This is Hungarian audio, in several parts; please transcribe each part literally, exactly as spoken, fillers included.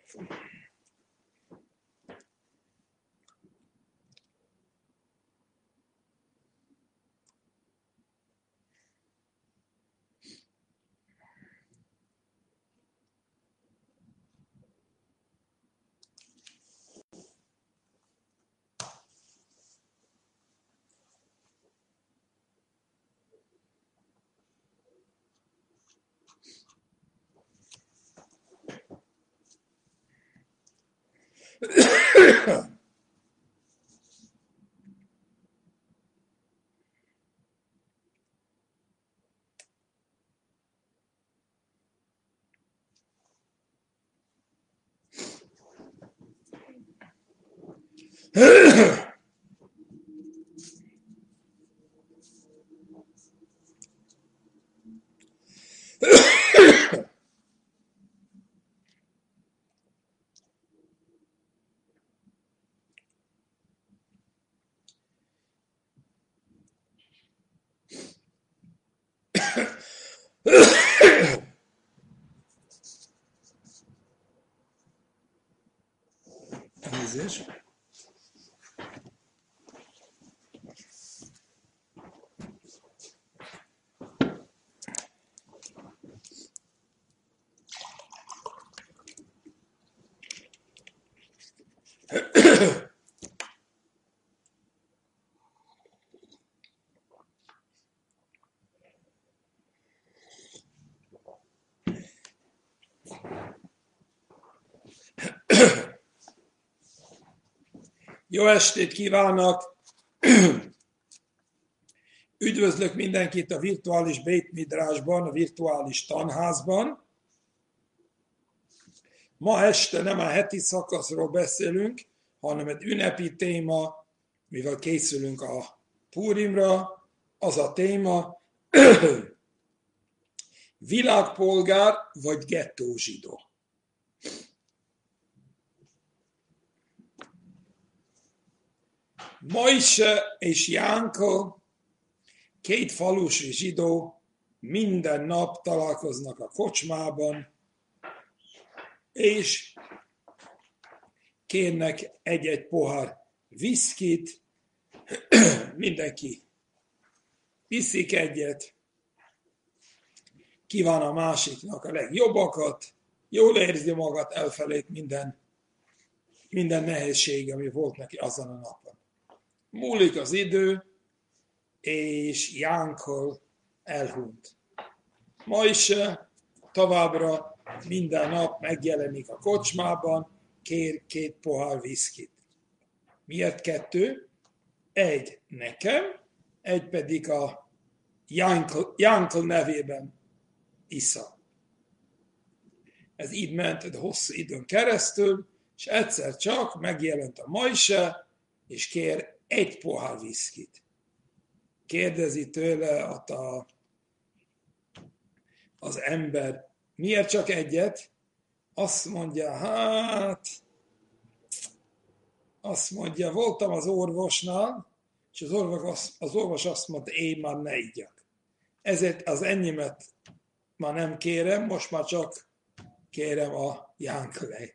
Nézés. Jó estét kívánok! Üdvözlök mindenkit a virtuális Beit Midrashban, a virtuális tanházban. Ma este nem a heti szakaszról beszélünk, hanem egy ünnepi téma, mivel készülünk a Purimra. Az a téma, világpolgár vagy gettózsidó. Mojse és Jánkó, két falusi zsidó, minden nap találkoznak a kocsmában, és kérnek egy-egy pohár viszkit, mindenki iszik egyet, kíván a másiknak a legjobbakat, jól érzi magát, elfelejt minden, minden nehézség, ami volt neki azon a napon. Múlik az idő, és Jánkol elhunyt. Mojse továbbra minden nap megjelenik a kocsmában, kér két pohár viszkit. Miért kettő? Egy nekem, egy pedig a Jánkol, Jánkol nevében isza. Ez így ment egy hosszú időn keresztül, és egyszer csak megjelent a Mojse, és kér egy pohár viszkit. Kérdezi tőle a, az ember, miért csak egyet? Azt mondja, hát, azt mondja, voltam az orvosnál, és az orvos azt, az orvos azt mondta, én már ne igyak. Ezért az enyémet már nem kérem, most már csak kérem a Jánkolé.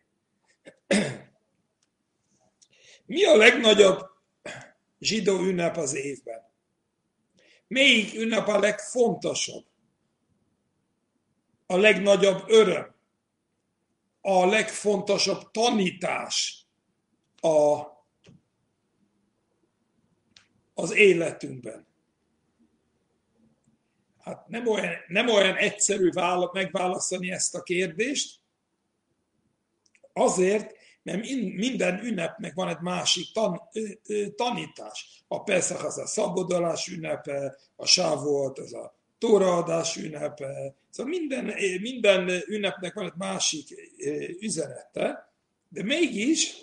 Mi a legnagyobb zsidó ünnep az évben? Melyik ünnep a legfontosabb? A legnagyobb öröm? A legfontosabb tanítás a, az életünkben? Hát nem olyan, nem olyan egyszerű vála, megválaszolni ezt a kérdést, azért, mert minden ünnepnek van egy másik tan, tanítás. A Peszach az a szabadulás ünnepe, a Sávuot az a tóraadás ünnepe. Szóval minden, minden ünnepnek van egy másik üzenete, de mégis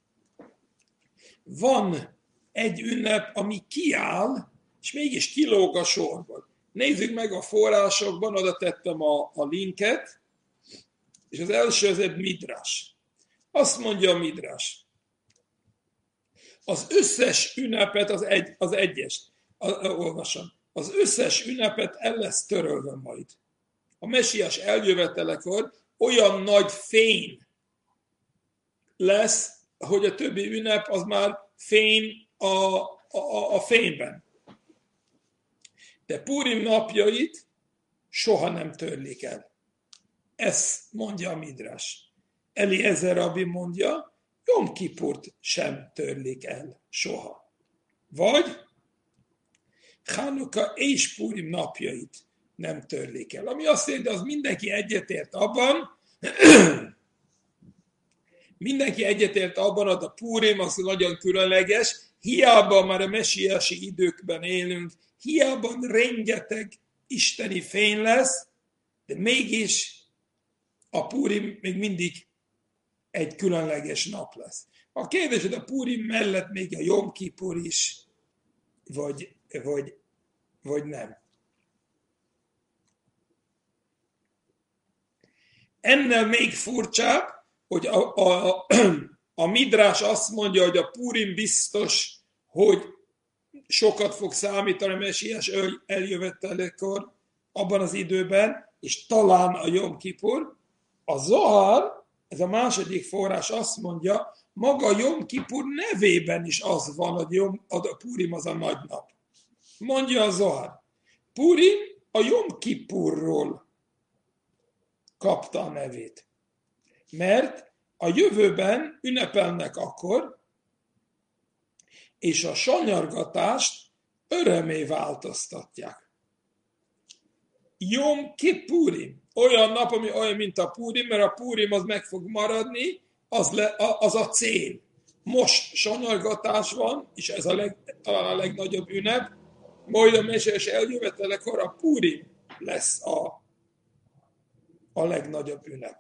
van egy ünnep, ami kiáll, és mégis kilóg a sorban. Nézzük meg a forrásokban, oda tettem a, a linket, és az első az egy midrash. Azt mondja a midrash, az összes ünnepet, az, egy, az egyest, olvasom, az összes ünnepet el lesz törölve majd. A mesiás eljövetelekor olyan nagy fény lesz, hogy a többi ünnep az már fény a, a, a fényben. De Púrim napjait soha nem törlik el. Ezt mondja a Midrás. Eliezer rabbi mondja, Jom Kipurt sem törlik el soha. Vagy Hanuka és Púrim napjait nem törlik el. Ami azt jelenti, az mindenki egyetért abban, mindenki egyetért abban, hogy a Púrim az nagyon különleges, hiába már a messiási időkben élünk, hiába rengeteg isteni fény lesz, de mégis a Púrim még mindig egy különleges nap lesz. A kérdés, hogy a Púrim mellett még a Jom Kipur is, vagy, vagy, vagy nem. Ennél még furcsább, hogy a, a, a Midrás azt mondja, hogy a Púrim biztos, hogy sokat fog számítani a messiás eljövetelekor abban az időben, és talán a Jom Kipur. A Zohar, ez a második forrás azt mondja, maga a Jom Kipur nevében is az van, hogy Jom, a Púrim az a nagy nap. Mondja a Zohar. Púrim a Jom Kipurról kapta a nevét. Mert a jövőben ünnepelnek akkor, és a sanyargatást örömé változtatják. Jom Kippurim, olyan nap, ami olyan, mint a Púrim, mert a Púrim az meg fog maradni, az, le, az a cél. Most sanyargatás van, és ez a leg, talán a legnagyobb ünnep, majd a messiás eljövetelekor a Púrim lesz a, a legnagyobb ünnep.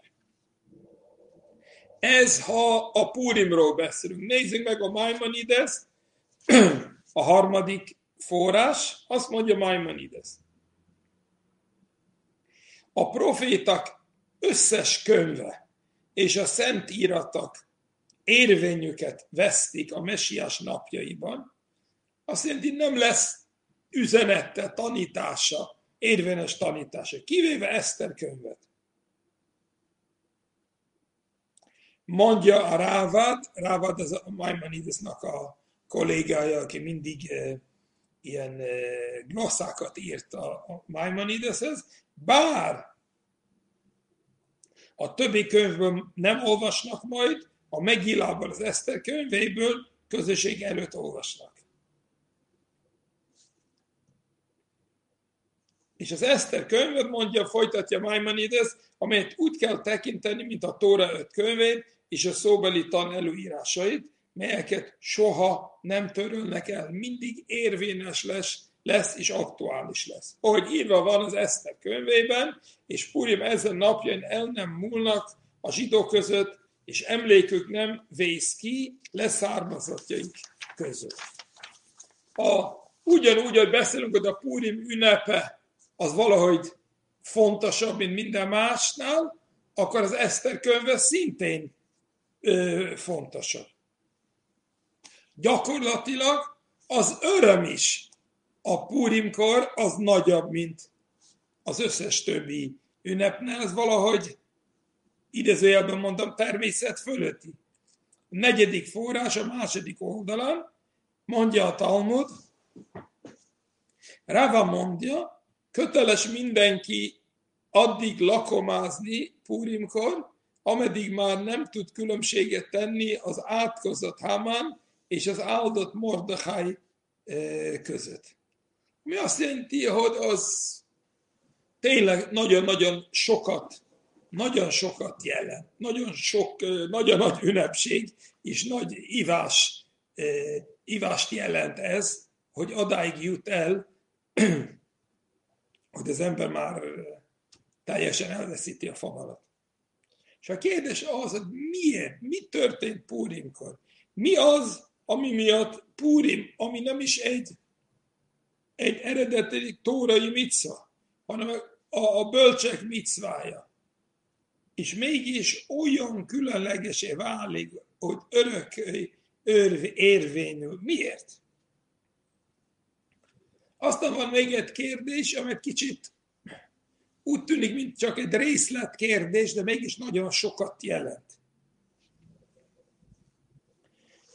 Ez, ha a Púrimról beszélünk. Nézzük meg a Maimonides, a harmadik forrás, azt mondja Maimonides. A profétak összes könyve és a szentíratok érvényüket vesztik a messiás napjaiban, azt jelenti, nem lesz üzenete, tanítása, érvényes tanítása, kivéve Eszter könyvet. Mondja a Rávad, Rávad az a Maimonidesnak a kollégája, aki mindig e, ilyen e, glosszákat írt a, a Maimonideshez, bár a többi könyvből nem olvasnak majd, a Megillában, az Eszter könyveiből közösség előtt olvasnak. És az Eszter könyvet mondja, folytatja Maimonides, amelyet úgy kell tekinteni, mint a Tóra öt könyvét és a szóbeli tan előírásait, melyeket soha nem törölnek el, mindig érvényes lesz, lesz és aktuális lesz. Ahogy írva van az Eszter könyvében, és Púrim ezen napjain el nem múlnak a zsidók között, és emlékük nem vész ki leszármazottjaik között. A, ugyanúgy, hogy beszélünk, hogy a Púrim ünnepe az valahogy fontosabb, mint minden másnál, akkor az Eszter könyve szintén ö, fontosabb. Gyakorlatilag az öröm is a Púrimkor az nagyobb, mint az összes többi ünnepnél. Ez valahogy, idézőjelben mondom, természet fölötti. A negyedik forrás a második oldalon mondja a Talmud, Rava mondja, köteles mindenki addig lakomázni Púrimkor, ameddig már nem tud különbséget tenni az átkozott Hámán és az áldott Mordechai között. Mi azt jelenti, hogy az tényleg nagyon-nagyon sokat, nagyon sokat jelent. Nagyon sok, nagyon nagy ünnepség és nagy ivás, ivást jelent ez, hogy adáig jut el, hogy az ember már teljesen elveszíti a fonalat. És a kérdés az, hogy miért, mi történt Púrimkor? Mi az, ami miatt Púrim, ami nem is egy, egy eredeti tórai micva, hanem a, a bölcsek micvája. És mégis olyan különlegesé válik, hogy örökké érvényül. Miért? Aztán van még egy kérdés, amely kicsit úgy tűnik, mint csak egy részletkérdés, de mégis nagyon sokat jelent.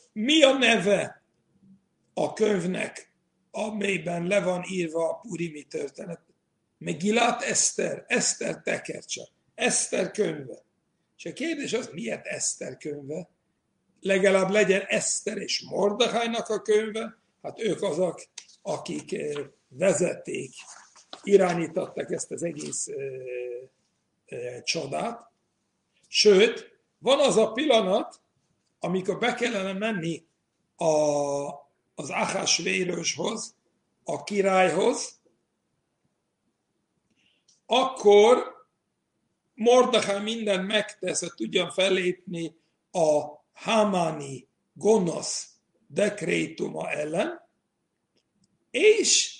Mi a neve a könyvnek, amelyben le van írva a purimi történet? Megillat Eszter, Eszter tekercse, Eszter könyve. És a kérdés az, miért Eszter könyve? Legalább legyen Eszter és Mordechainak a könyve, hát ők azok, akik vezették, irányították ezt az egész e, e, csodát. Sőt, van az a pillanat, amikor be kellene menni a, az Ahasvéroshoz, a királyhoz, akkor Mordechai mindent megtesz, hogy tudjon fellépni a Hámáni gonosz dekrétuma ellen, és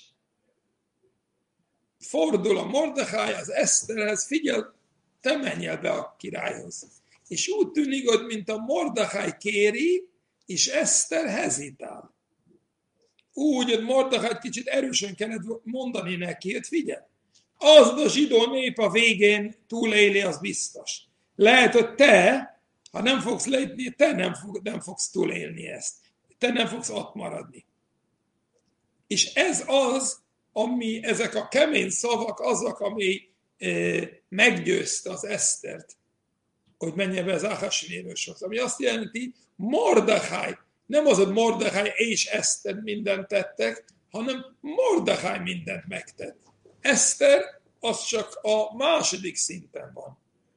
fordul a Mordechai az Eszterhez, figyel, te menj el be a királyhoz. És úgy tűnik, hogy mint a Mordechai kéri, és Eszter hezitál. Úgy, hogy Mordechai kicsit erősen kellett mondani neki, hogy figyelj, az a zsidó nép a végén túléli, az biztos. Lehet, hogy te, ha nem fogsz lépni, te nem, fog, nem fogsz túlélni ezt. Te nem fogsz ott maradni. És ez az, ami, ezek a kemény szavak, azok, ami e, meggyőzte az Esztert, hogy menjen be az Ahasvéroshoz. Ami azt jelenti, Mordechai, nem az, hogy Mordechai és Eszter mindent tettek, hanem Mordechai mindent megtett. Eszter az csak a második szinten van.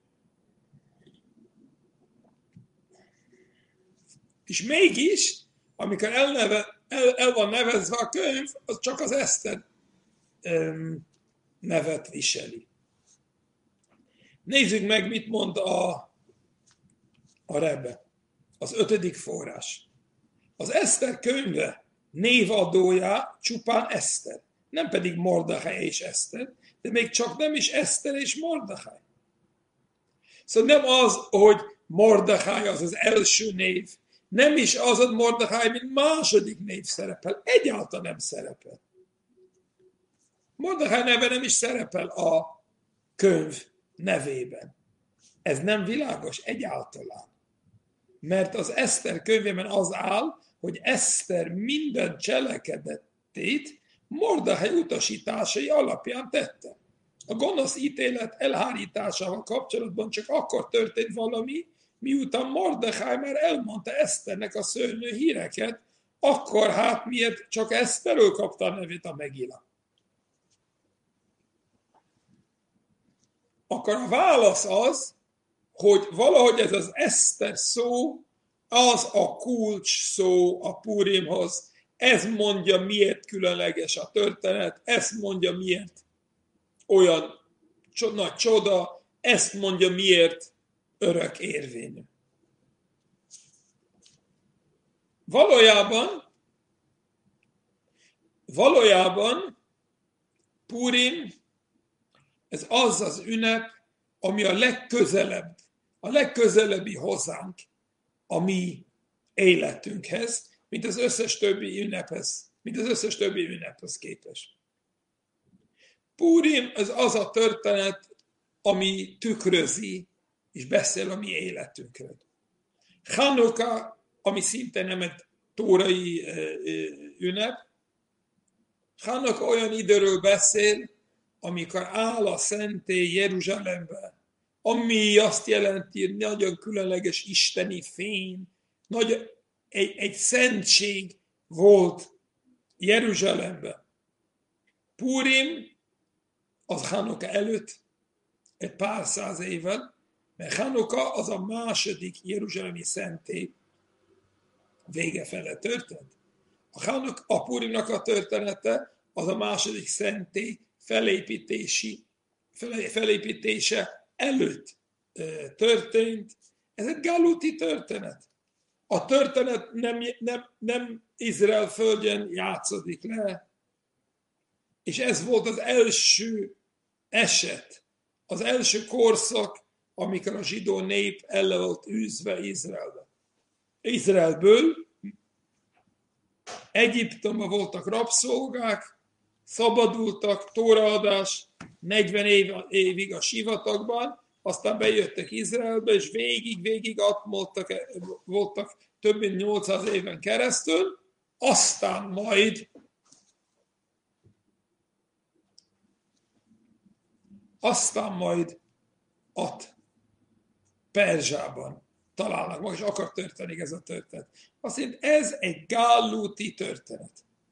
És mégis, amikor elneve, el, el van nevezve a könyv, az csak az Eszter um, nevet viseli. Nézzük meg, mit mond a, a Rebbe, az ötödik forrás. Az Eszter könyve névadója csupán Eszter, nem pedig Mordechai és Eszter, de még csak nem is Eszter és Mordechai. Szóval nem az, hogy Mordechai az az első név, nem is az, hogy Mordechai, mint második név szerepel, egyáltalán nem szerepel. Mordechai neve nem is szerepel a könyv nevében. Ez nem világos egyáltalán. Mert az Eszter könyvében az áll, hogy Eszter minden cselekedetét Mordechai utasításai alapján tette. A gonosz ítélet elhárításával kapcsolatban csak akkor történt valami, miután Mordechai már elmondta Eszternek a szörnyű híreket, akkor hát miért csak Eszterről kapta a nevét a Megilla. Akkor a válasz az, hogy valahogy ez az Eszter szó, az a kulcs szó a Purimhoz, ez mondja, miért különleges a történet, ezt mondja, miért olyan nagy csoda, ezt mondja, miért örök érvényű. Valójában, valójában Purim, ez az az ünnep, ami a legközelebb, a legközelebbi hozzánk a mi életünkhez, mint az összes többi ünnephez, mint az összes többi ünnephez képest. Purim az az a történet, ami tükrözi és beszél a mi életünkről. Chanukka, ami szinte nem egy tórai ünnep, Chanukka olyan időről beszél, amikor áll a szentély Jeruzsálemben, ami azt jelenti, hogy nagyon különleges isteni fény, nagy, egy, egy szentség volt Jeruzsálemben. Purim az Chanukka előtt egy pár száz évvel, mert Chanukka az a második jeruzsálemi szentély vége fele történt. A, Chanukka, a Purimnak a története az a második szentély felépítési, felépítése előtt történt. Ez egy galuti történet. A történet nem, nem, nem Izrael földjén játszódik le, és ez volt az első eset, az első korszak, amikor a zsidó nép el volt űzve Izraelbe. Izraelből Egyiptomban voltak rabszolgák, szabadultak, tóraadás, negyven év, évig a sivatagban, aztán bejöttek Izraelbe, és végig-végig ott voltak, voltak több mint nyolcszáz éven keresztül, aztán majd aztán majd ott Perzsában találnak meg, és akar történik ez a történet. Azt mondja, ez egy gálúti történet.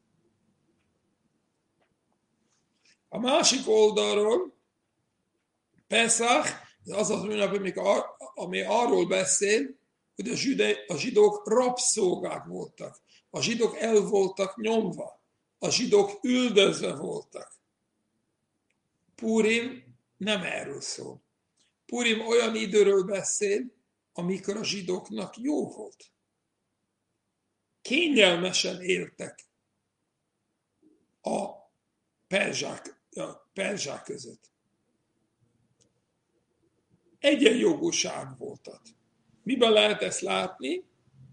A másik oldalról Peszach, az az ünnep, ami arról beszél, hogy a, zsüde, a zsidók rabszolgák voltak. A zsidók el voltak nyomva. A zsidók üldözve voltak. Purim nem erről szól. Purim olyan időről beszél, amikor a zsidóknak jó volt. Kényelmesen éltek a perzsák, a perzsák között. Egyenjogúság volt ott. Miben lehet ezt látni?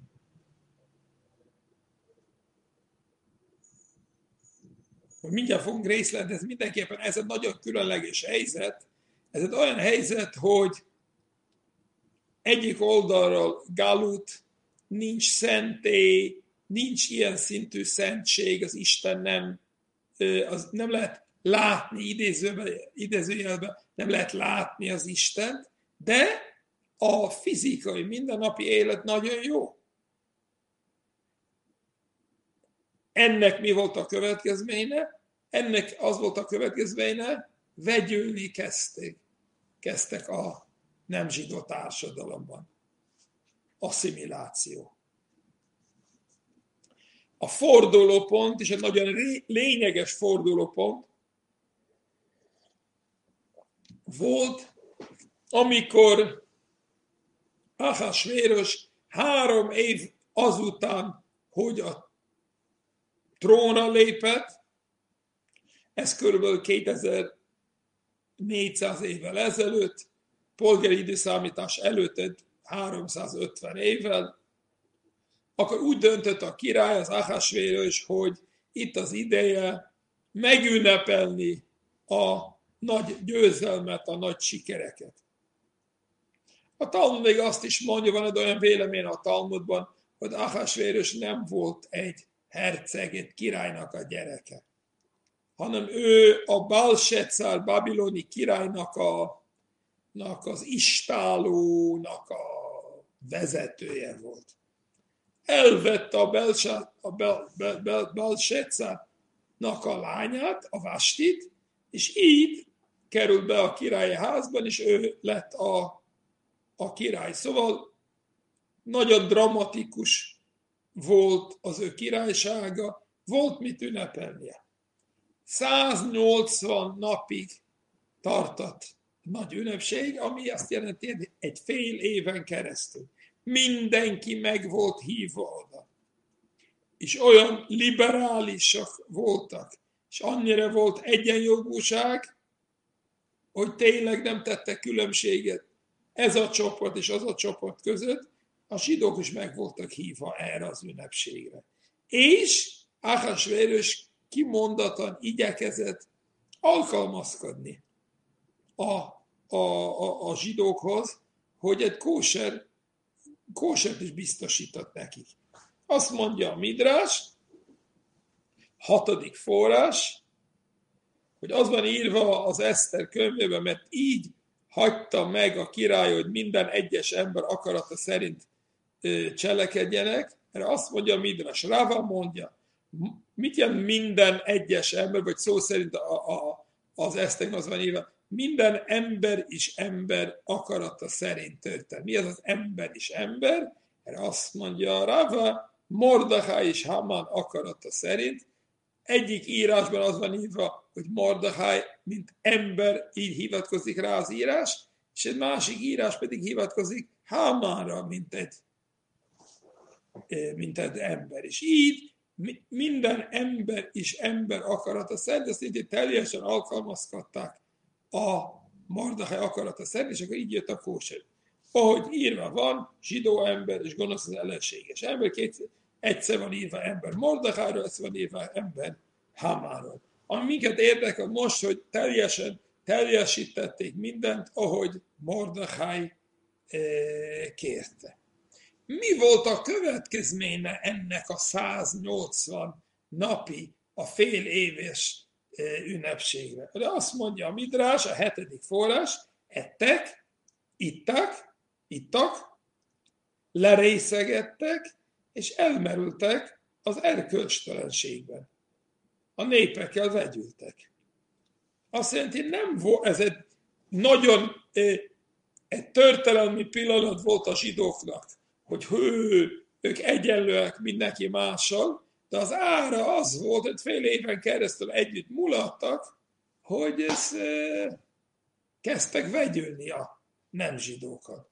Mindjárt fogunk részletni, ez mindenképpen ez egy nagyon különleges helyzet. Ez egy olyan helyzet, hogy egyik oldalról galut, nincs szentély, nincs ilyen szintű szentség, az Isten nem, az nem lehet látni, idézőjelben nem lehet látni az Istent, de a fizikai, mindennapi élet nagyon jó. Ennek mi volt a következménye? Ennek az volt a következménye, vegyülni kezdtek, kezdtek a nem zsidó társadalomban. Asszimiláció. A fordulópont, és egy nagyon lényeges fordulópont volt, amikor Ahasvéros három év azután, hogy a trónra lépett, ez körülbelül kétezer-négyszáz évvel ezelőtt, polgári időszámítás előtt háromszázötven évvel, akkor úgy döntött a király, az Ahasvéros, hogy itt az ideje megünnepelni a nagy győzelmet, a nagy sikereket. A Talmud még azt is mondja, van egy olyan vélemény a Talmudban, hogy Ahasvéros nem volt egy herceg, egy királynak a gyereke, hanem ő a Balsecár babiloni királynak a, az istálónak a vezetője volt. Elvette a, Belsa, a Bel, Bel, Bel, Balsecárnak a lányát, a Vastit, és így került be a királyi házban, és ő lett a, a király. Szóval nagyon dramatikus volt az ő királysága, volt mit ünnepelnie. száznyolcvan napig tartott nagy ünnepség, ami azt jelenti, hogy egy fél éven keresztül. Mindenki meg volt hívva oda. És olyan liberálisak voltak, és annyira volt egyenjogúság, hogy tényleg nem tettek különbséget ez a csoport és az a csoport között, a zsidók is meg voltak hívva erre az ünnepségre. És Ahasvéros kimondatan igyekezett alkalmazkodni a, a, a, a zsidókhoz, hogy egy kóser, kósert is biztosított nekik. Azt mondja a Midrás, hatodik forrás, hogy az van írva az Eszter könyvében, mert így hagyta meg a király, hogy minden egyes ember akarata szerint cselekedjenek. Erre azt mondja a Midrás, Rava mondja, mit jelent minden egyes ember, vagy szó szerint a, a, az Eszterben az van írva, minden ember is ember akarata szerint történt. Mi az az ember is ember? Erre azt mondja a Rava, Mordechai és Haman akarata szerint. Egyik írásban az van írva, hogy Mordechai, mint ember, így hivatkozik rá az írás, és egy másik írás pedig hivatkozik Hamanra, mint egy, mint egy ember. És így minden ember is ember akarata szerint, azt így teljesen alkalmazkodták a Mordechai akarata szerint, és akkor így jött a kóser. Ahogy írva van, zsidó ember és gonosz az ellenséges ember, kétszer, egyszer van írva ember Mordechairól, egyszer van írva ember Hamáról. Ami minket érdekel most, hogy teljesen teljesítették mindent, ahogy Mordechai kérte. Mi volt a következménye ennek a száznyolcvan napi, a fél éves ünnepségre? De azt mondja a Midrás, a hetedik forrás, ettek, ittak, ittak, lerészegettek, és elmerültek az erkölcstelenségben. A népekkel vegyültek. Azt jelenti, nem volt, ez egy nagyon egy történelmi pillanat volt a zsidóknak, hogy hő, ők egyenlőek mindenki mással, de az ára az volt, hogy fél éven keresztül együtt mulattak, hogy ez, e, kezdtek vegyülni a nem zsidókat.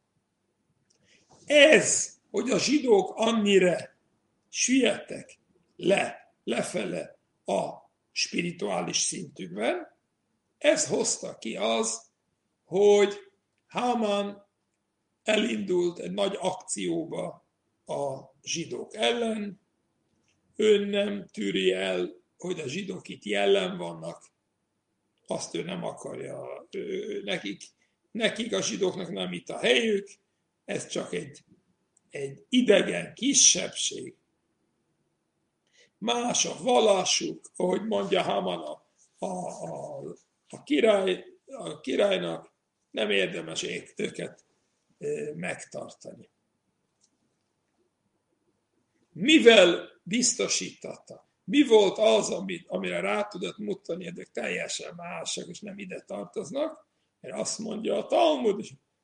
Ez, hogy a zsidók annyira süllyedtek le, lefele a spirituális szintükben, ez hozta ki az, hogy Hámán elindult egy nagy akcióba a zsidók ellen, ő nem tűri el, hogy a zsidók itt jelen vannak, azt ő nem akarja, ő, nekik, nekik a zsidóknak nem itt a helyük, ez csak egy, egy idegen kisebbség. Más a vallásuk, ahogy mondja Hámán a, a, a, a, király, a királynak, nem érdemes őket megtartani. Mivel biztosította? Mi volt az, amit, amire rá tudott mutatni, hogy ezek teljesen másak, és nem ide tartoznak? Mert azt mondja a Talmud,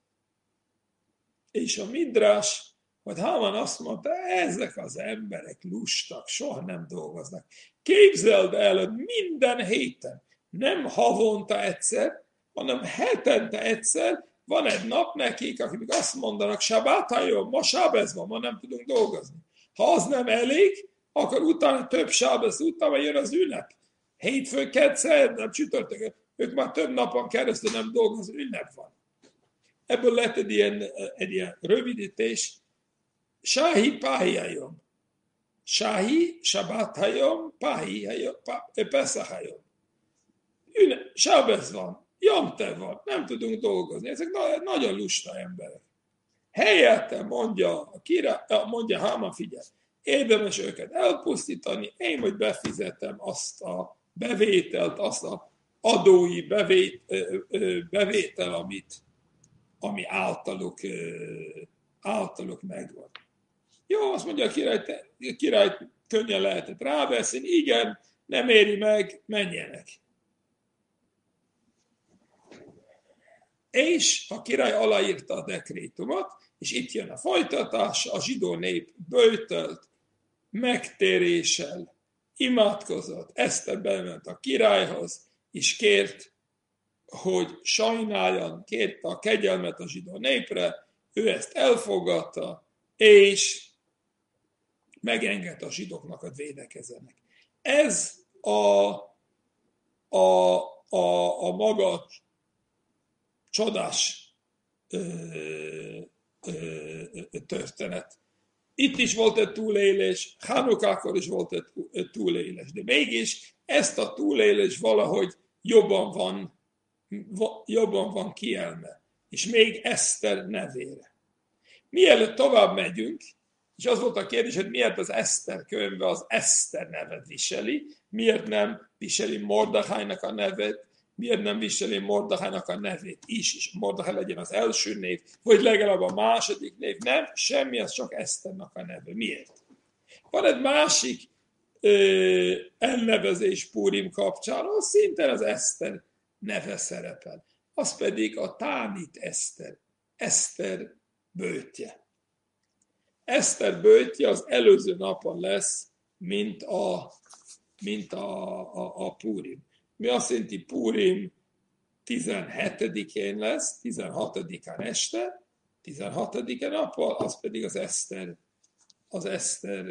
és a Midrás, hogy Hámán azt mondta, ezek az emberek lustak, soha nem dolgoznak. Képzeld el, hogy minden héten, nem havonta egyszer, hanem hetente egyszer van egy nap nekik, akik azt mondanak, Sabáthajom, ma sábez van, ma nem tudunk dolgozni. Ha az nem elég, akkor utána több sábez után jön az ünnep. Hétfő, kedd, szerdán, csütörtökön. Ők már több napon keresztül nem dolgoznak, ünnep van. Ebből lett egy ilyen, egy ilyen rövidítés. Sáhi páhiajom. Sáhi, Sabáthajom, páhiajom, Peszahajom. Sábez van. Jamte van, nem tudunk dolgozni. Ezek nagyon lusta emberek. Helyette mondja a király, mondja Hámán, figyelj, érdemes őket elpusztítani, én majd befizetem azt a bevételt, azt a adói bevét, bevétel, amit, ami általuk, általuk megvan. Jó, azt mondja a király, a király könnyen lehetett ráveszni, igen, nem éri meg, menjenek. És a király aláírta a dekrétumot, és itt jön a folytatás, a zsidó nép böjtölt, megtéréssel, imádkozott, Eszter bement a királyhoz, és kért, hogy sajnáljon, kérte a kegyelmet a zsidó népre, ő ezt elfogadta, és megengedte a zsidóknak, hogy védekezzenek. Ez a, a, a, a maga csodás ö, ö, ö, történet. Itt is volt egy túlélés, Hánukákkor is volt egy túlélés, de mégis ezt a túlélés valahogy jobban van, jobban van kielme, és még Eszter nevére. Mielőtt tovább megyünk, és az volt a kérdés, hogy miért az Eszter könyve az Eszter nevet viseli, miért nem viseli Mordechainak a nevet, miért nem viseli Mordechainak a nevét is, és Mordechai legyen az első név, vagy legalább a második név. Nem, semmi, az csak Eszternek a neve. Miért? Van egy másik ö, elnevezés Púrim kapcsán, ahol szintén az Eszter neve szerepel. Az pedig a Tánit Eszter. Eszter böjtje. Eszter böjtje az előző napon lesz, mint a, mint a, a, a Púrim. Mi azt jelenti, Púrim tizenhetedikén lesz, tizenhatodikán este, tizenhatodikán nappal, az pedig az Eszter, az Eszter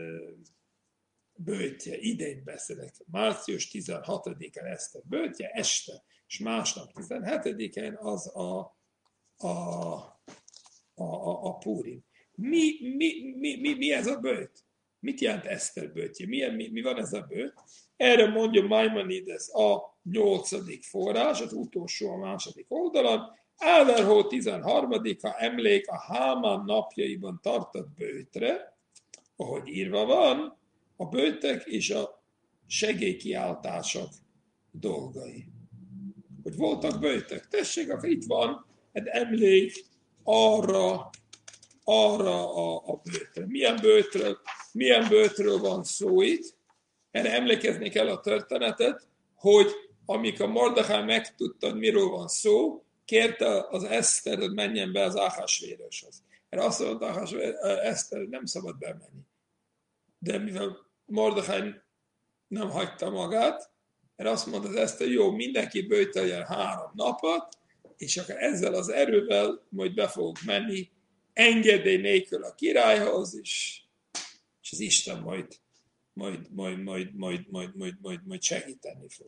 böjtje, idén beszélek. Március tizenhatodikán Eszter böjtje, este, és másnap tizenhetedikén az a, a, a, a, a Púrim. Mi, mi, mi, mi, mi ez a böjt? Mit jelent Eszter böjtje? Milyen, mi, mi van ez a böjt? Erre mondja Maimonides a nyolcadik forrás, az utolsó a második oldalon. Áverhó tizenharmadika emlék a Hámán napjaiban tartott böjtre, ahogy írva van, a böjtek és a segélykiáltások dolgai. Hogy voltak böjtek. Tessék, akkor itt van egy emlék arra, arra a, a böjtre. Milyen böjtről, milyen böjtről van szó itt? Erre emlékezni kell a történetet, hogy amikor Mordechai megtudta, miről van szó, kérte az Eszter, hogy menjen be az Ahasvéroshoz. Erre azt mondta Eszter, hogy nem szabad bemenni. De mivel Mordechai nem hagyta magát, erre azt mondta az Eszter, jó, mindenki böjteljen három napot, és akkor ezzel az erővel majd be fogok menni engedély nélkül a királyhoz, és, és az Isten majd, majd, majd, majd, majd, majd, majd, majd, majd segíteni fog.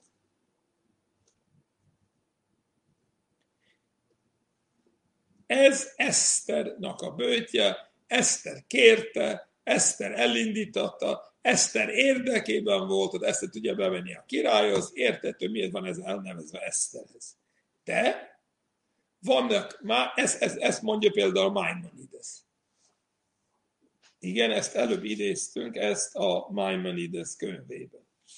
Ez Eszternak a böjtje, Eszter kérte, Eszter elindította, Eszter érdekében volt, hogy Eszter tudja bevenni a királyhoz, értető, miért van ez elnevezve Eszterhez. De vannak, már, ezt, ezt, ezt mondja például Maimonides. Igen, ezt előbb idéztünk, ezt a Maimonides könyvében.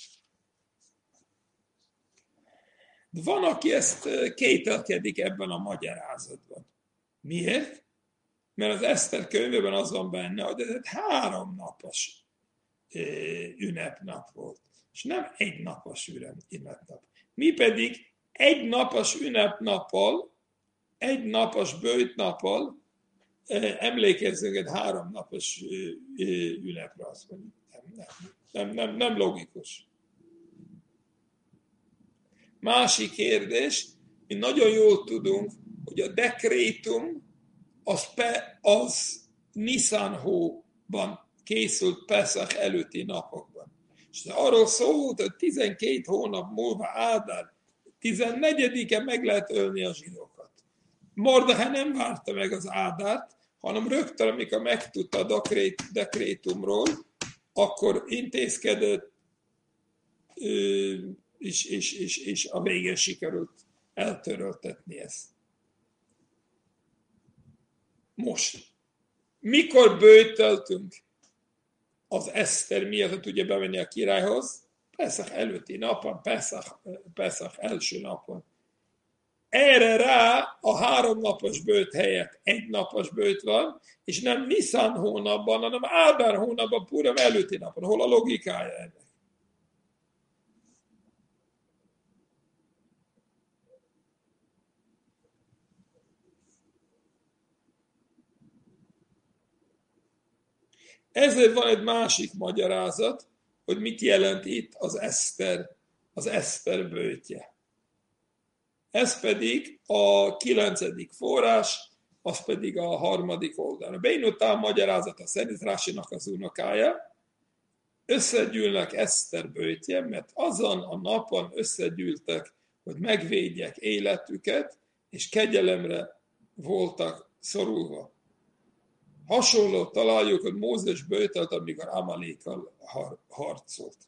De van, aki ezt kételkedik ebben a magyarázatban. Miért? Mert az Eszter könyvében az van benne, hogy ez egy háromnapos ünnepnap volt, és nem egy napos ünnepnap. Mi pedig egy napos ünnepnappal, egy napos böjtnappal emlékezzünk egy háromnapos ünnepre, azt mondjuk. Nem, nem, nem, nem logikus. Másik kérdés, mi nagyon jól tudunk, hogy a dekrétum az, pe, az Niszán hóban készült Peszach előtti napokban. És arról szólt, hogy tizenkét hónap múlva Ádár tizennegyedike meg lehet ölni a zsidókat. Mordechai nem várta meg az Ádárt, hanem rögtön, amikor megtudta a dekrétumról, akkor intézkedett, és, és, és, és a végén sikerült eltöröltetni ezt. Most, mikor böjtöltünk az Eszter miatt, hogy tudja bevenni a királyhoz? Peszach előtti napon, Peszach, Peszach első napon. Erre rá a háromnapos böjt helyett egy napos böjt van, és nem Niszán hónapban, hanem Ádár hónapban, Purim előtti napon. Hol a logikája ennek? Ezért van egy másik magyarázat, hogy mit jelent itt az Eszter, az Eszter böjtje. Ez pedig a kilencedik forrás, az pedig a harmadik oldalon. Beinután magyarázata szerint Rásinak az unokája, összegyűlnek Eszter böjtje, mert azon a napon összegyűltek, hogy megvédjek életüket, és kegyelemre voltak szorulva. Hasonló találjuk, hogy Mózes böjtelt, amikor Amalékkal harcolt.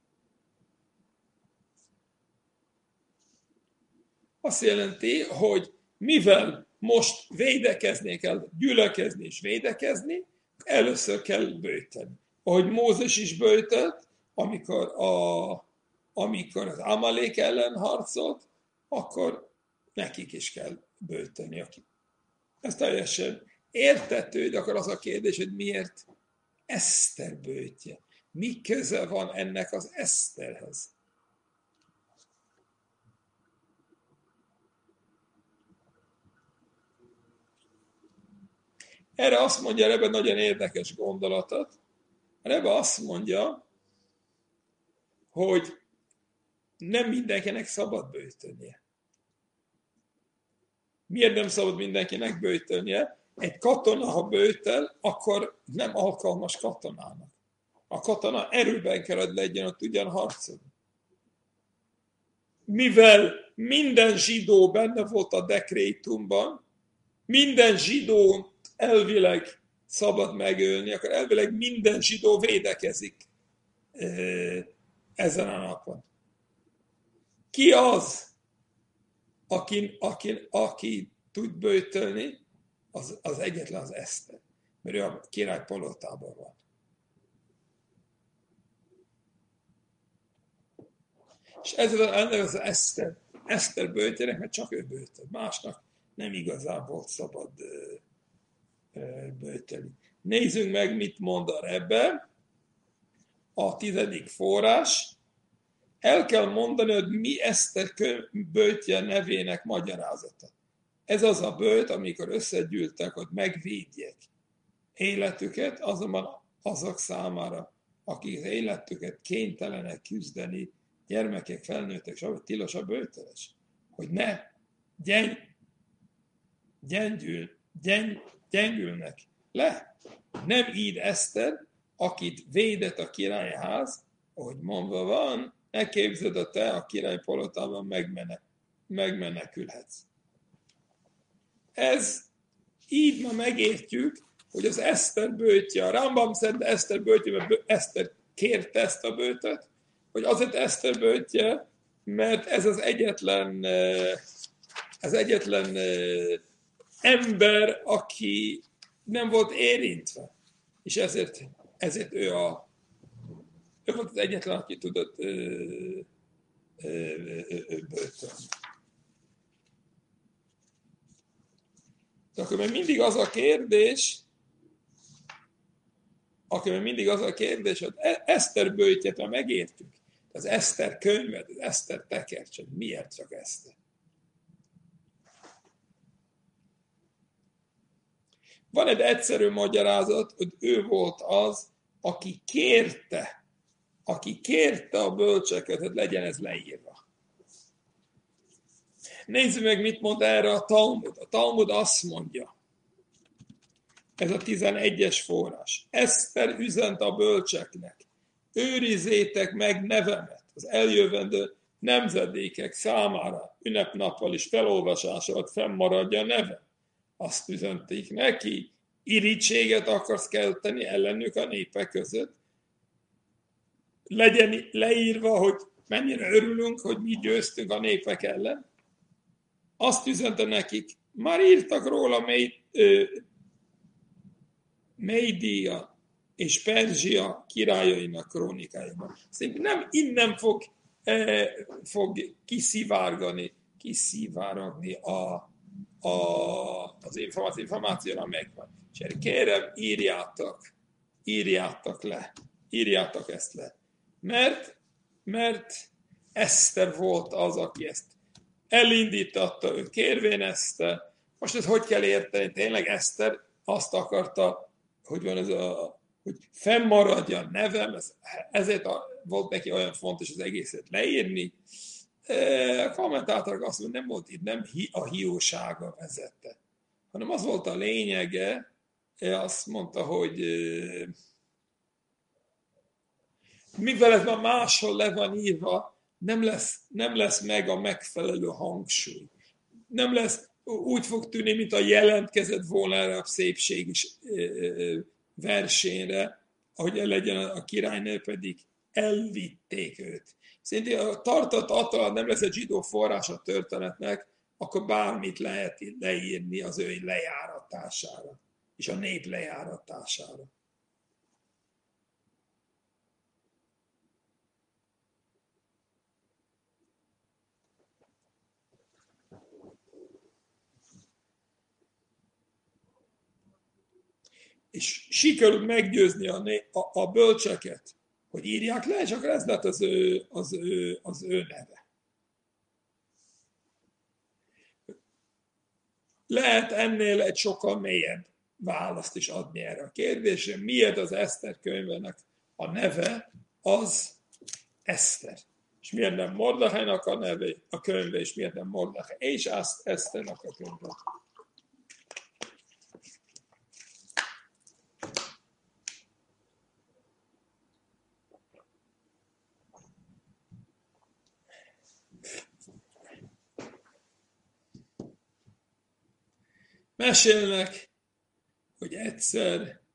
Azt jelenti, hogy mivel most védekezni kell, gyülekezni és védekezni, először kell böjteni. Ahogy Mózes is böjtelt, amikor, a, amikor az Amalék ellen harcolt, akkor nekik is kell böjteni. Ez teljesen értető, de akkor az a kérdés, hogy miért Eszter böjtje? Mi köze van ennek az Eszterhez? Erre azt mondja Rebbe nagyon érdekes gondolatot. Rebbe azt mondja, hogy nem mindenkinek szabad böjtölnie. Miért nem szabad mindenkinek böjtölnie? Egy katona, ha böjtöl, akkor nem alkalmas katonának. A katona erőben kell, hogy legyen, hogy tudjan harcolni. Mivel minden zsidó benne volt a dekrétumban, minden zsidó elvileg szabad megölni, akkor elvileg minden zsidó védekezik ezen a napon. Ki az, aki, aki, aki tud böjtölni, az, az egyetlen az Eszter, mert ő a király palotában van. És ezzel ennek az Eszter, Eszter böjtének, mert csak ő böjtöl. Másnak nem igazán volt szabad böjtölni. Nézzünk meg, mit mond a Rebbe, a tizedik forrás. El kell mondani, hogy mi Eszter böjtje nevének magyarázata. Ez az a böjt, amikor összegyűltek, hogy megvédjék életüket, azonban azok számára, akik az életüket kénytelenek küzdeni, gyermekek, felnőttek, stb. Tilos a böjtöles, hogy ne gyeng, gyengül, gyeng, gyengülnek le. Nem így Eszter, akit védett a királyház, ahogy mondva van, ne képzeld, hogy te a király palotában megmene, megmenekülhetsz. Ez így ma megértjük, hogy az Eszter böjtje, a Rambam szerint Eszter böjtje, mert Eszter kérte ezt a böjtöt, hogy azért Eszter böjtje, mert ez az egyetlen, az egyetlen ember, aki nem volt érintve. És ezért, ezért ő, a, ő volt az egyetlen, aki tudott böjtölni. De akkor még mindig az a kérdés, akkor még mindig az a kérdés, hogy Eszter böjtjet, ha megértük. Az Eszter könyvet, az Eszter tekercset, miért csak Eszter? Van egy egyszerű magyarázat, hogy ő volt az, aki kérte, aki kérte a bölcseket, hogy legyen ez leírva. Nézzük meg, mit mond erre a Talmud. A Talmud azt mondja, ez a tizenegyes forrás. Eszter üzent a bölcseknek, őrizzétek meg nevemet az eljövendő nemzedékek számára, ünnepnappal is felolvasása, hogy fennmaradja a neve. Azt üzenték neki, irítséget akarsz kelteni ellenük a népek között. Legyen leírva, hogy mennyire örülünk, hogy mi győztünk a népek ellen. Azt üzente nekik, már írtak róla Média és Perzsia királyainak krónikájában. Szerintem nem innen fog, eh, fog kiszivárgani, kiszivárogni a, a, az információ, információra megvan. És kérem, írjátok, írjátok le, írjátok ezt le. Mert, mert Eszter volt az, aki ezt elindította, ő kérvényezte. Most ezt hogy kell érteni? Tényleg Eszter azt akarta, hogy van ez a, hogy fennmaradja a nevem, ez, ezért a, volt neki olyan fontos az egészet leírni. A kommentátorok azt mondják, nem volt itt, nem a hiúsága vezette, hanem az volt a lényege, azt mondta, hogy mivel ez már máshol le van írva, nem lesz, nem lesz meg a megfelelő hangsúly. Nem lesz, úgy fog tűnni, mint a jelentkezett volna erre a szépség is versényre, ahogy legyen a királynő, pedig elvitték őt. Szerintem a tartott attól, nem lesz egy zsidó forrás a történetnek, akkor bármit lehet leírni az ő lejáratására, és a nép lejáratására. És sikerül meggyőzni a, a, a bölcseket, hogy írják le, és akkor ez lett az ő, az ő, az ő neve. Lehet ennél egy sokkal mélyebb választ is adni erre a kérdésre. Miért az Eszter könyvének a neve az Eszter? És miért nem Mordechainak a neve, a könyve, és miért nem Mordechai és Eszternek a könyve? Mesélnek, hogy egyszer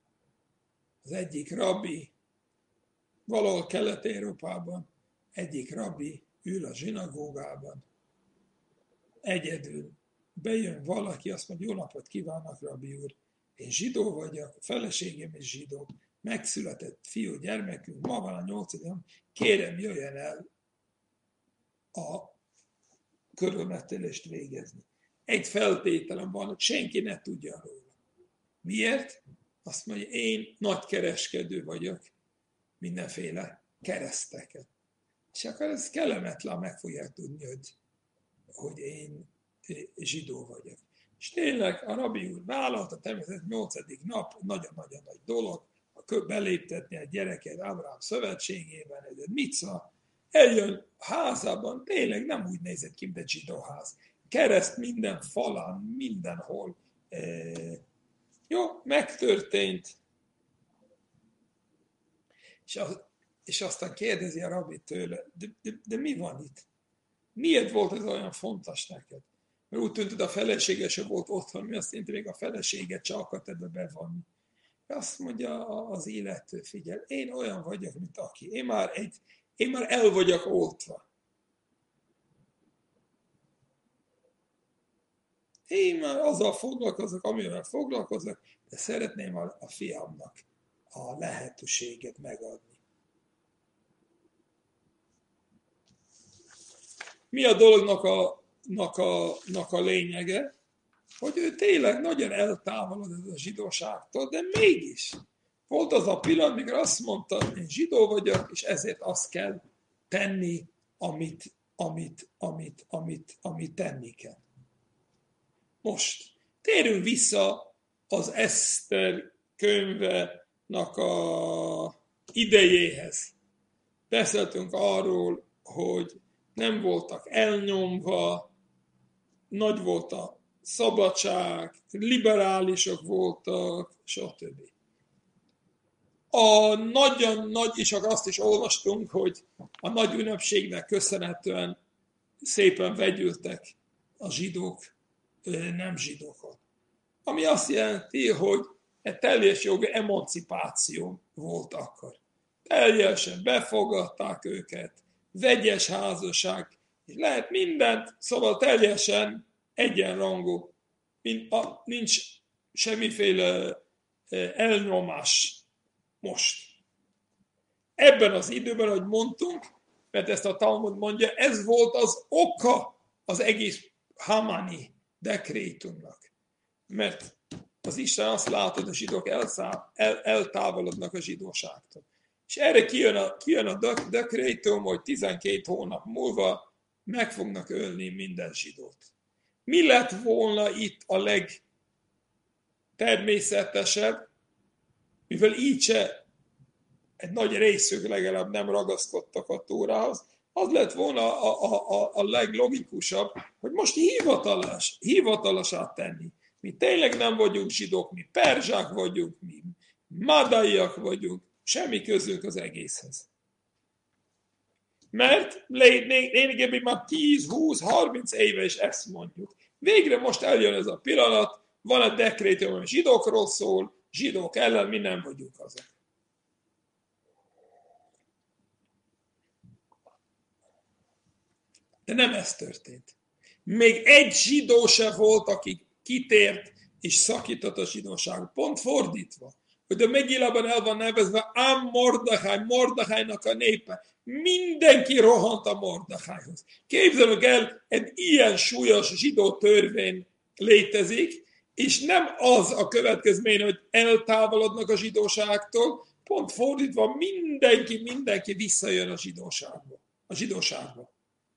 az egyik rabbi, valahol Kelet-Európában, egyik rabbi ül a zsinagógában, egyedül. Bejön valaki, azt mondja, jó napot kívánok, rabbi úr, én zsidó vagyok, a feleségem is zsidó, megszületett fiú, gyermekünk, ma van a nyolcadik, kérem, jöjjön el a körülmetélést végezni. Egy feltételem van, hogy senki ne tudja róla. Miért? Azt mondja, én nagy kereskedő vagyok, mindenféle kereszteket. És akkor ez kellemetlen, meg fogják tudni, hogy, hogy én zsidó vagyok. És tényleg a rabbi úr vállalta, természetesen nyolcadik nap, nagyon-nagyon nagy dolog, beléptetni egy gyereket Ábrahám szövetségében, egy micva, eljön a házában, tényleg nem úgy nézett ki, mint egy zsidóház. Kereszt minden falán, mindenhol. E, jó, megtörtént. És, az, és aztán kérdezi a rabbi tőle, de, de, de mi van itt? Miért volt ez olyan fontos neked? Mert úgy tűnt, hogy a felesége se volt otthon, mi azt jelenti, még a feleséget csak akart ebbe bevonni. Azt mondja az illető, figyel, én olyan vagyok, mint aki. Én már, egy, én már el vagyok oltva. Én már azzal foglalkozok, amivel foglalkozok, de szeretném a, a fiamnak a lehetőséget megadni. Mi a dolognak a, nak a, nak a lényege? Hogy ő tényleg nagyon eltávolodott a zsidóságtól, de mégis volt az a pillanat, mikor azt mondta, én zsidó vagyok, és ezért azt kell tenni, amit, amit, amit, amit, amit tenni kell. Most térünk vissza az Eszter könyvének a idejéhez. Beszéltünk arról, hogy nem voltak elnyomva, nagy volt a szabadság, liberálisok voltak, stb. A nagyon nagy, és azt is olvastunk, hogy a nagy ünnepségnek köszönhetően szépen vegyültek a zsidók nem zsidókat. Ami azt jelenti, hogy egy teljes jogú emancipáció volt akkor. Teljesen befogadták őket, vegyes házasság, és lehet mindent, szóval teljesen egyenrangú, nincs semmiféle elnyomás most. Ebben az időben, ahogy mondtunk, mert ezt a Talmud mondja, ez volt az oka az egész Hamani dekrétumnak. Mert az Isten azt látod, a zsidók elszá, el, eltávolodnak a zsidóságtól. És erre kijön a, kijön a dekrétum, hogy tizenkét hónap múlva meg fognak ölni minden zsidót. Mi lett volna itt a legtermészetesebb, mivel így se egy nagy részük legalább nem ragaszkodtak a Tórához, az lett volna a, a, a, a leglogikusabb, hogy most hivatalos, hivatalasát tenni. Mi tényleg nem vagyunk zsidók, mi perzsák vagyunk, mi madaiak vagyunk, semmi közünk az egészhez. Mert lényegében már tíz, húsz, harminc éve is ezt mondjuk. Végre most eljön ez a pillanat, van egy dekrétum, ami zsidókról szól, zsidók ellen mi nem vagyunk azok. De nem ez történt. Még egy zsidó se volt, aki kitért és szakított a zsidóságot. Pont fordítva. Hogy a Megillában el van nevezve Ám Mordechai, Mordechainak a népe. Mindenki rohant a Mordechaihoz. Képzeljük el, egy ilyen súlyos zsidó törvény létezik, és nem az a következmény, hogy eltávolodnak a zsidóságtól, pont fordítva mindenki, mindenki visszajön a zsidóságba. A zsidóságba.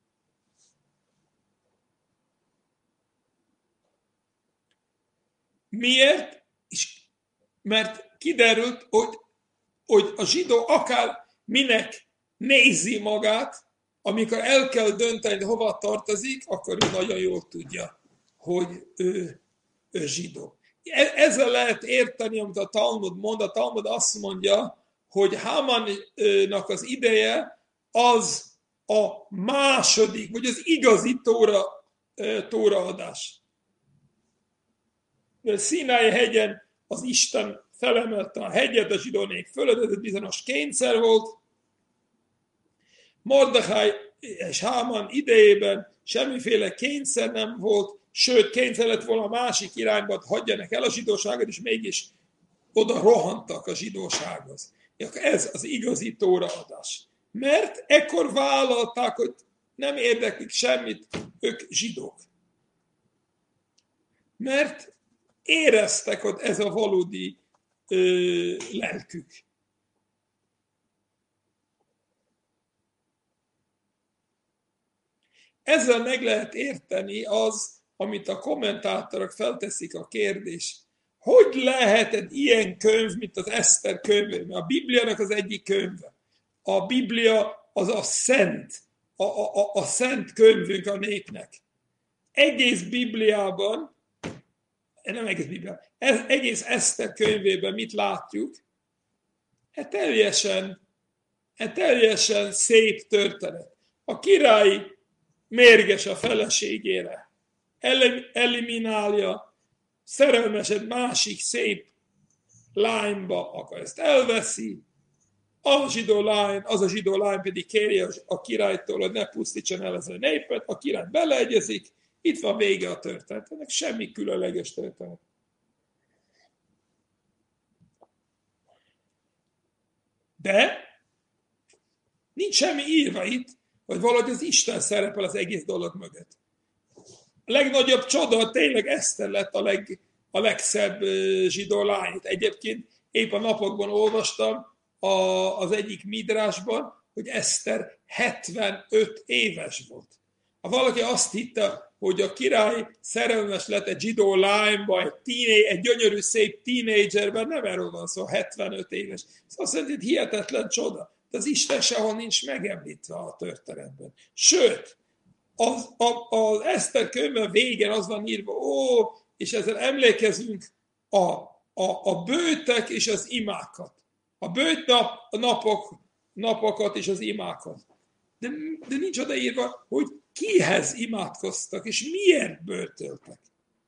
Miért? Mert kiderült, hogy, hogy a zsidó akár minek nézi magát, amikor el kell dönteni, hova tartozik, akkor ő nagyon jól tudja, hogy ő, ő zsidó. Ezzel lehet érteni, amit a Talmud mond. A Talmud azt mondja, hogy Hamannak az ideje az a második, vagy az igazi tóra, tóraadás. Színai hegyen az Isten felemelte a hegyet, a zsidó nép fölött, ez bizonyos kényszer volt. Mordechai és Háman idejében semmiféle kényszer nem volt, sőt, kényszer lett volna a másik irányba, hagyjanak el a zsidóságot, és mégis oda rohantak a zsidósághoz. Ez az igazi tóraadás. Mert ekkor vállalták, hogy nem érdeklik semmit, ők zsidók. Mert éreztek, hogy ez a valódi ö, lelkük. Ezzel meg lehet érteni az, amit a kommentátorok felteszik a kérdést. Hogy lehet egy ilyen könyv, mint az Eszter könyve? Mert a Bibliának az egyik könyve. A Biblia az a szent, a, a, a szent könyvünk a népnek. Egész Bibliában, nem egész Bibliában, egész Eszter könyvében mit látjuk? Hát teljesen, hát teljesen szép történet. A király mérges a feleségére, eliminálja, szerelmes egy másik szép lányba, akkor ezt elveszi, a zsidó lány, az a zsidó lány pedig kéri a királytól, hogy ne pusztítson el ez a népet, a király beleegyezik, itt van vége a történetnek, semmi különleges történet. De nincs semmi írva itt, hogy valahogy az Isten szerepel az egész dolog mögött. A legnagyobb csoda tényleg Eszter lett a, leg, a legszebb zsidó lány. Egyébként épp a napokban olvastam a, az egyik midrásban, hogy Eszter hetvenöt éves volt. Ha valaki azt hitte, hogy a király szerelmes lett egy zsidó lányba, egy, tíné, egy gyönyörű szép tínédzserben, nem erről van szó, hetvenöt éves. Szóval szerintem hihetetlen csoda. De az Isten sehol nincs megemlítve a történetben. Sőt, az, a, az Eszter könyve végén az van írva, ó, és ezzel emlékezünk a, a, a bőtek és az imákat. A bőt nap, a napok, napokat és az imákat. De, de nincs odaírva, hogy kihez imádkoztak, és miért bőtöltek.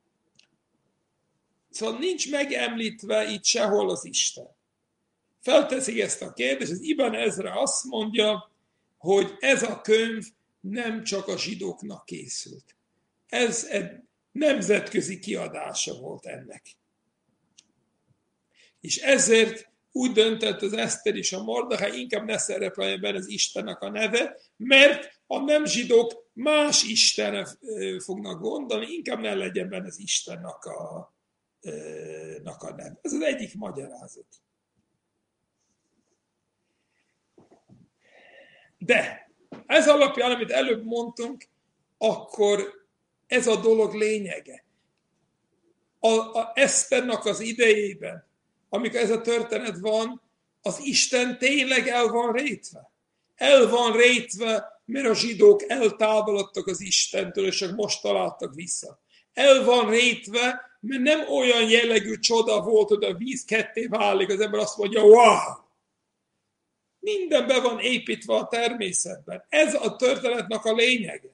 Szóval nincs megemlítve itt sehol az Isten. Felteszik ezt a kérdést, az Ibn Ezra azt mondja, hogy ez a könyv nem csak a zsidóknak készült. Ez egy nemzetközi kiadása volt ennek. És ezért úgy döntött az Eszter és a Mordechai, inkább ne szerepeljen benne az Istennek a neve, mert a nem zsidók más Istenre fognak gondolni, inkább ne legyen benne az Istennek a, a neve. Ez az egyik magyarázat. De ez alapján, amit előbb mondtunk, akkor ez a dolog lényege. A, a Eszternak az idejében, amikor ez a történet van, az Isten tényleg el van rétve. El van rétve, mert a zsidók eltávolodtak az Istentől, és csak most találtak vissza. El van rétve, mert nem olyan jellegű csoda volt, hogy a víz ketté válik, az ember azt mondja, wow! Minden be van építve a természetben. Ez a történetnek a lényege.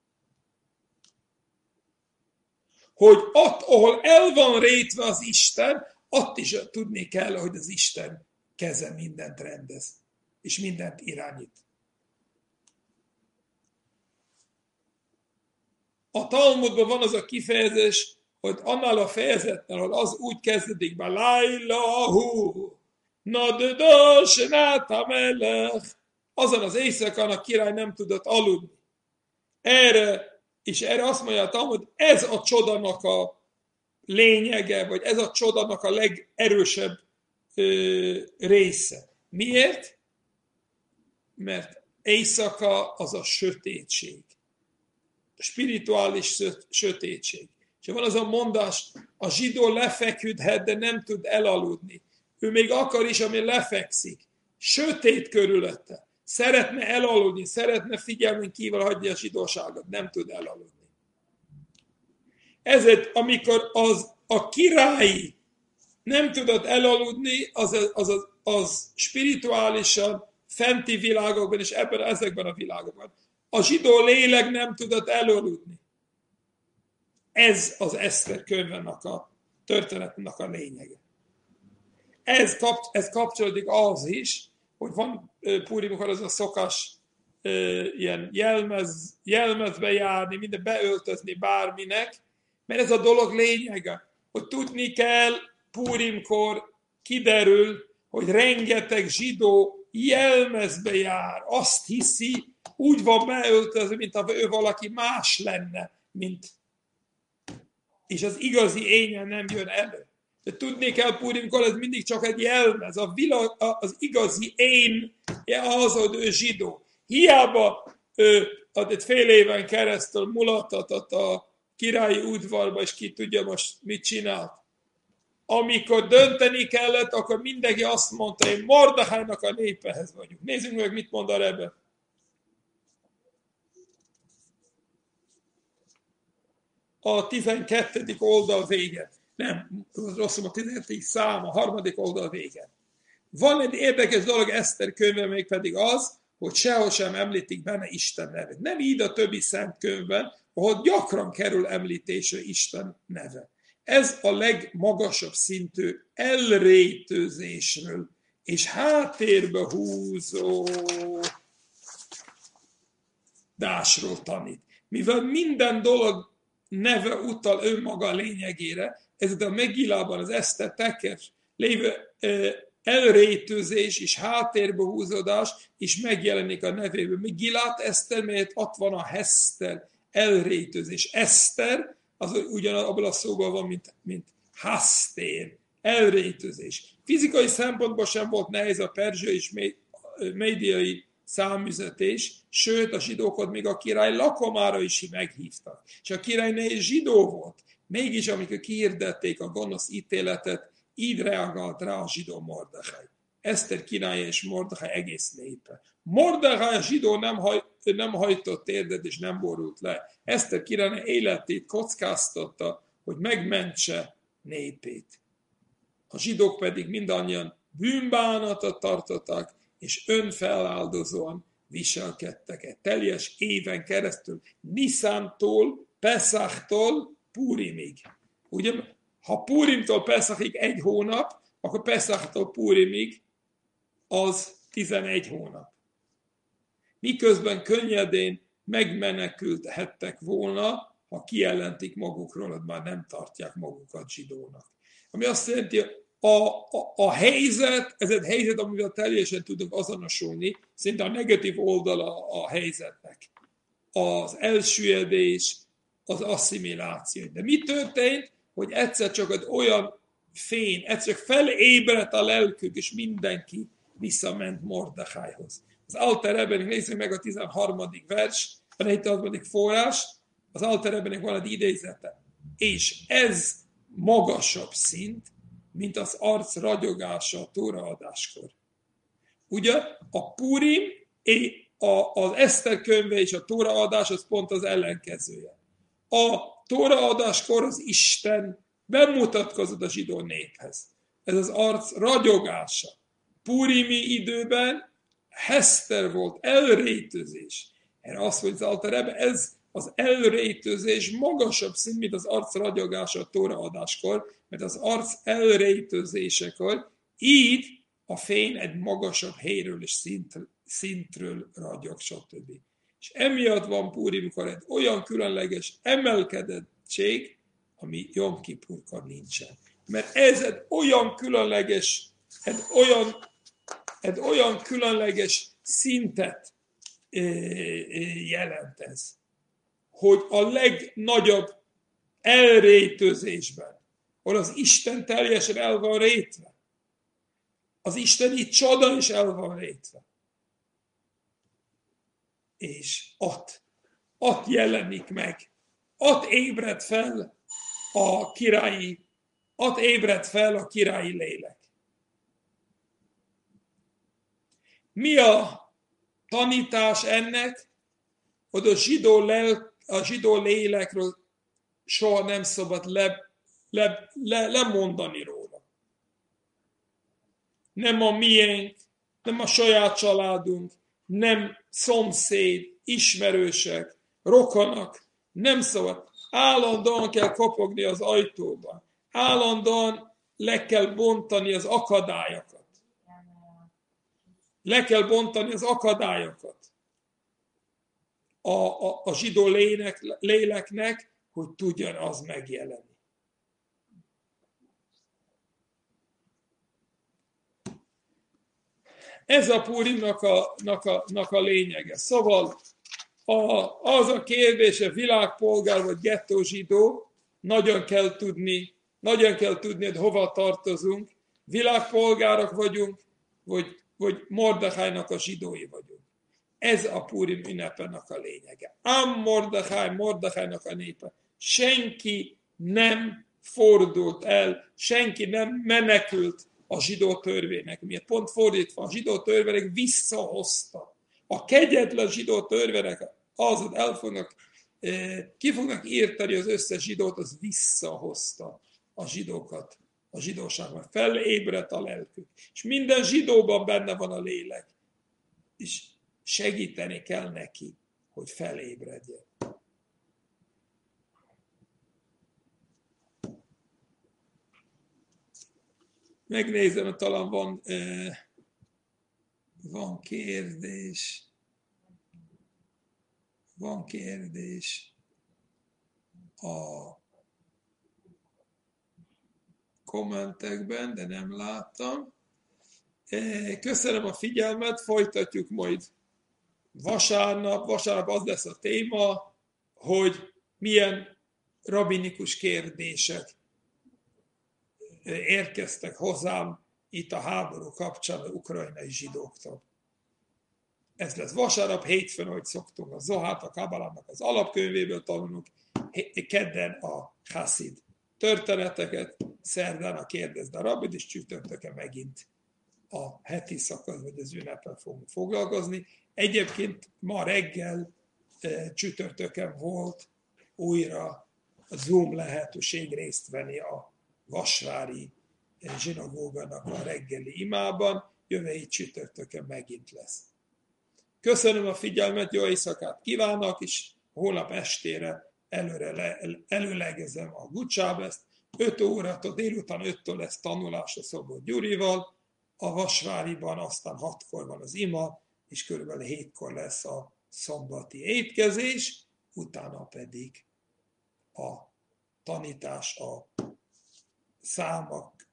Hogy ott, ahol el van rétve az Isten, ott is tudni kell, hogy az Isten keze mindent rendez, és mindent irányít. A Talmudban van az a kifejezés, hogy annál a fejezetnél, hogy az úgy kezdődik be, Lailahu, Nadda Senát Melech, azon az éjszakán a király nem tudott aludni. Erre, és erre azt mondja a Talmud, ez a csodának a lényege, vagy ez a csodának a legerősebb ö, része. Miért? Mert éjszaka az a sötétség. A spirituális sötétség. És van az a mondás, a zsidó lefeküdhet, de nem tud elaludni. Ő még akar is, ami lefekszik. Sötét körülötte. Szeretne elaludni, szeretne figyelmen kívül hagyni a zsidóságot. Nem tud elaludni. Ezért, amikor az, a király nem tudott elaludni, az, az, az, az spirituálisan fenti világokban, és ebben, ezekben a világokban. A zsidó lélek nem tudott elaludni. Ez az Eszter könyvének a történetnek a lényege. ez, kap, ez kapcsolódik ahhoz is, hogy van Purimkor az a szokás ilyen jelmez, jelmezbe járni, minden beöltözni bárminek, mert ez a dolog lényege, hogy tudni kell, Purimkor kiderül, hogy rengeteg zsidó jelmezbe jár, azt hiszi, úgy van beöltözve, mint ha ő valaki más lenne, mint, és az igazi énje nem jön elő. De tudni kell, Purimkor ez mindig csak egy jelmez, a világ, az igazi én, az, hogy ő zsidó. Hiába ő egy fél éven keresztül mulattatott a királyi udvarba, és ki tudja most mit csinált. Amikor dönteni kellett, akkor mindenki azt mondta, hogy Mordechainak a népehez vagyunk. Nézzük meg, mit mond a Rebbe. A tizenkettedik oldal vége. Nem, rosszul a tizenhetedik szám, a harmadik oldal vége. Van egy érdekes dolog Eszter könyve, még pedig az, hogy sehol sem említik benne Isten nevét. Nem így a többi szent könyvben, ahol gyakran kerül említésre Isten neve. Ez a legmagasabb szintű elrétőzésről és háttérbe húzó dásról tanít. Mivel minden dolog neve utal önmaga lényegére, ez a Megillában az Eszter tekes lévő elrétőzés és háttérbe húzódás is megjelenik a nevében. Megillát Eszter, melyet ott van a Heszter, elrétőzés. Eszter, az ugyanabban a szóban van, mint, mint hasztér, elrétőzés. Fizikai szempontból sem volt nehéz a perzsa és médiai számüzetés, sőt a zsidókat még a király lakomára is meghívtak. És a király nehéz zsidó volt. Mégis, amikor kihirdették a gonosz ítéletet, így reagált rá a zsidó Mordechai. Eszter királya és Mordechai egész népe. Mordechai a zsidó nem, haj, nem hajtott térdet és nem borult le. Eszter királya életét kockáztatta, hogy megmentse népét. A zsidók pedig mindannyian bűnbánatot tartottak, és önfeláldozóan viselkedtek egy teljes éven keresztül, Niszántól, Peszachtól, Purimig. Ugye, ha Purimtól Peszachig egy hónap, akkor Peszachtól Purimig az tizenegy hónap. Miközben könnyedén megmenekülhettek volna, ha kijelentik magukról, hogy már nem tartják magukat zsidónak. Ami azt jelenti, a, a, a helyzet, ez egy helyzet, amivel teljesen tudunk azonosulni, szinte a negatív oldala a helyzetnek. Az elsüllyedés, az asszimiláció. De mi történt, hogy egyszer csak egy olyan fény, egyszer csak felébredt a lelkük, és mindenki visszament Mordechaihoz. Az Alter Rebbenek, nézzük meg a tizenharmadik vers, a tizenharmadik forrás, az Alter Rebbenek van egy idézete. És ez magasabb szint, mint az arc ragyogása a tóraadáskor. Ugye a Purim, az Eszter könyve és a tóraadás az pont az ellenkezője. A tóraadáskor az Isten bemutatkozott a zsidó néphez. Ez az arc ragyogása. Purimi időben Heszter volt, elrétőzés. Erre azt mondja az Alter Rebbe, ez az elrétőzés magasabb szint, mint az arc ragyogása a tóraadáskor, mert az arc elrétőzésekor így a fény egy magasabb helyről és szint, szintről ragyog, stb. És emiatt van Purimkor egy olyan különleges emelkedettség, ami Jom Kipurkor nincsen. Mert ez egy olyan különleges, egy olyan, egy olyan különleges szintet jelent ez, hogy a legnagyobb elrétőzésben, ahol az Isten teljesen el van rétve, az isteni csoda is el van rétve. És ott, ott jelenik meg, ott ébred fel a királyi, ott ébred fel a királyi lélek. Mi a tanítás ennek, hogy a zsidó, lel, a zsidó lélekről soha nem szabad le, le, le, lemondani róla. Nem a miénk, nem a saját családunk, nem szomszéd, ismerősek, rokonok, nem szabad. Állandóan kell kopogni az ajtóban. Állandóan le kell bontani az akadályokat. Le kell bontani az akadályokat a, a, a zsidó lélek, léleknek, hogy tudjon az megjelenni. Ez a Púrimnak a, a, a lényege. Szóval a, az a kérdés, a világpolgár vagy gettó zsidó, nagyon kell tudni, nagyon kell tudni, hogy hova tartozunk. Világpolgárok vagyunk, vagy, vagy Mordechainak a zsidói vagyunk. Ez a Púrim ünnepenek a lényege. Ám Mordechai, Mordechainak a népe. Senki nem fordult el, senki nem menekült a zsidó törvénynek. Miért? Pont fordítva, a zsidó törvények visszahozta. A kegyetlen zsidó törvények az, el fognak, ki fognak írtani az összes zsidót, az visszahozta a zsidókat, a zsidóságban. Felébredt a lelkük. És minden zsidóban benne van a lélek. És segíteni kell neki, hogy felébredjen. Megnézem, hogy talán van, eh, van kérdés. Van kérdés a kommentekben, de nem láttam. Eh, köszönöm a figyelmet, folytatjuk majd vasárnap. Vasárnap az lesz a téma, hogy milyen rabinikus kérdések érkeztek hozzám itt a háború kapcsán az ukrajnai zsidóktól. Ez lesz vasárnap, hétfőn, ahogy szoktunk, a Zohát, a Kabalának az alapkönyvéből tanulunk, kedden a Hasid történeteket, szerdán a Kérdezd a Rabbit, és csütörtökön megint a heti szakasz, vagy az ünnepen fogunk foglalkozni. Egyébként ma reggel csütörtökön volt újra a Zoom lehetőség részt venni a vasvári zsinagógának a reggeli imában, jövő hét csütörtökön megint lesz. Köszönöm a figyelmet, jó éjszakát kívánok, és holnap estére előre le, előlegezem a Gucsábeszt. öt órától, délután öttől lesz tanulás a Szobot Gyurival, a Vasváriban aztán hatkor van az ima, és körülbelül hétkor lesz a szombati étkezés, utána pedig a tanítás, a számok,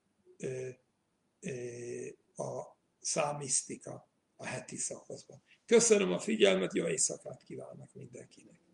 a számisztika a heti szakaszban. Köszönöm a figyelmet, jó éjszakát kívánok mindenkinek!